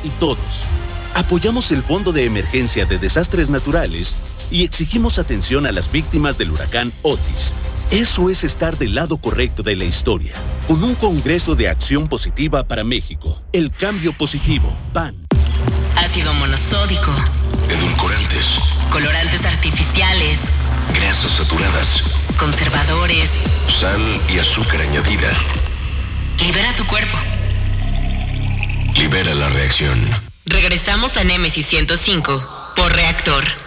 y todos. Apoyamos el Fondo de Emergencia de Desastres Naturales y exigimos atención a las víctimas del huracán Otis. Eso es estar del lado correcto de la historia, con un Congreso de Acción Positiva para México. El cambio positivo, PAN. Ácido monosódico, edulcorantes, colorantes artificiales, grasas saturadas, conservadores, sal y azúcar añadida. Libera tu cuerpo. Libera la reacción. Regresamos a Némesis 105 por Reactor.